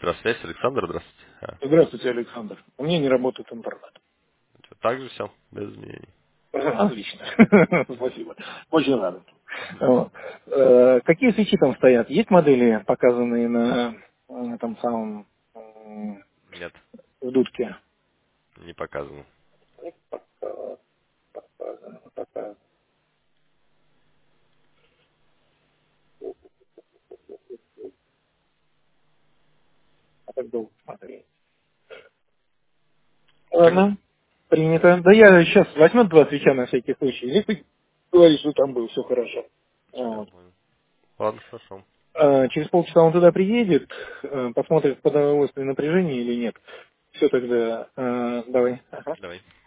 Электросвязь, Александр, здравствуйте. Здравствуйте, Александр. У меня не работает интернет. Так же все, без изменений. Отлично. Спасибо. Очень рад. Вот. Какие свечи там стоят? Есть модели, показанные на этом самом Нет, в дудке? не показано. Показано. А так долго смотреть. Как? Ладно. Принято. Да я сейчас возьму два свеча на всякий случай. Или ты говоришь, что там было все хорошо. Я Вот. понял. Ладно, хорошо. Через полчаса он туда приедет, посмотрит, подавилось ли напряжение или нет. Все тогда, давай. Ага. Давай.